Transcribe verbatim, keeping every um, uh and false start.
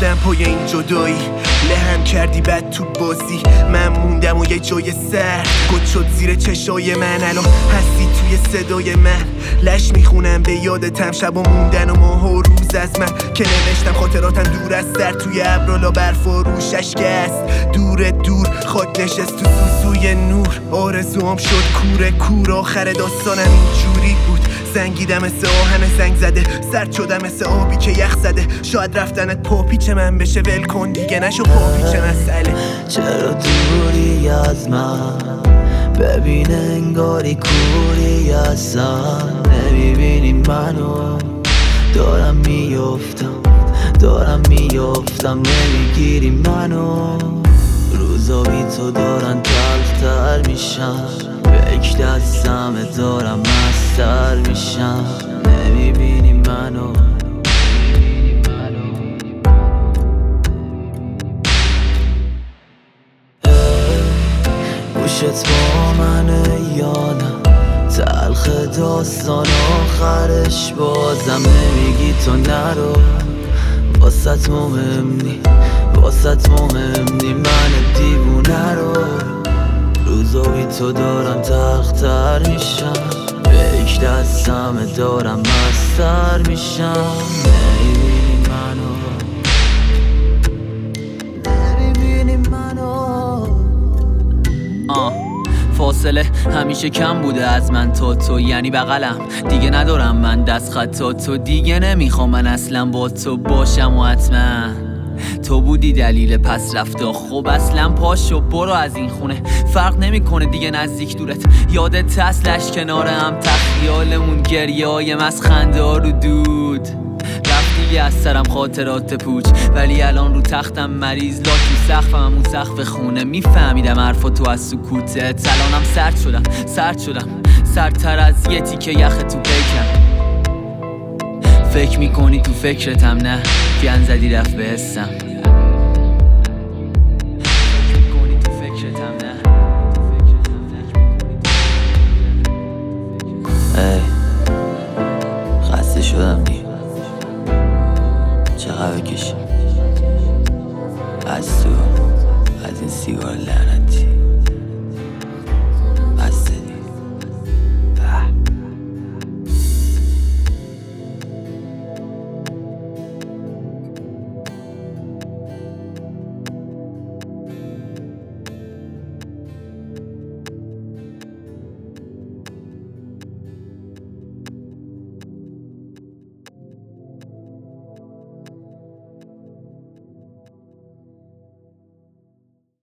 رفتم پای این جدایی، لهم کردی بد تو بازی، من موندم و یه جای سر گد شد زیر چشای من. الان هستی توی صدای من، لش میخونم به یادتم، شب و موندن و ماه و روز از من که نوشتم خاطراتم دور از سر، توی ابرالا برف و روش اشک است دور دور، خاک نشست تو سوسوی نور، آرزوام شد کوره کور، آخر داستانم اینجوری بود، زنگیدم مثل آهن زنگ زده، سرد شدم مثل آبی که یخ زده، شاید رفتنت پاپیچ من بشه، ول کن دیگه نشو پاپیچ مسئله. چرا دوری از من، ببین انگاری کوری هستم، نمیبینی منو دارم میافتم دارم میافتم، نمیگیری منو، روزا بی تو دارن تلختر میشن، به یک دستم دارم مستر میشم، نمیبینی منو. گوشت با منه یا نه، تلخ داستان آخرش بازم نمیگی تو نرو، واسط مهم نی واسط مهم نی من دیوونه رو، روزا بی تو دارم تلختر میشم، به یک دستم دارم مستر میشم، نمیبینی منو نمیبینی منو. آه فاصله همیشه کم بوده از من تا تو، یعنی بغلم دیگه ندارم من دست خطا تو، دیگه نمیخوام من اصلا با تو باشم و حتما تو بودی دلیل پس رفته، خب اصلا پاشو برو از این خونه، فرق نمیکنه دیگه نزدیک دورت، یادت هست لش کنار هم تخیالمون، گریه های مسخنده ها رو دود، رفت دیگه از سرم خاطرات پوچ، ولی الان رو تختم مریض، لاکی سقفم همون سقف خونه، میفهمیدم حرفا تو از سکوتت، الانم سرد شدم سرد شدم سردتر از یه تیکه یخ تو پیکم، فکر میکنی تو فکرتم نه گن زدی رفت به حسم، فکر میکنی تو فکرتم نه ای خسته شدم دیگه، چقدر بکشی از تو از این سیگار لم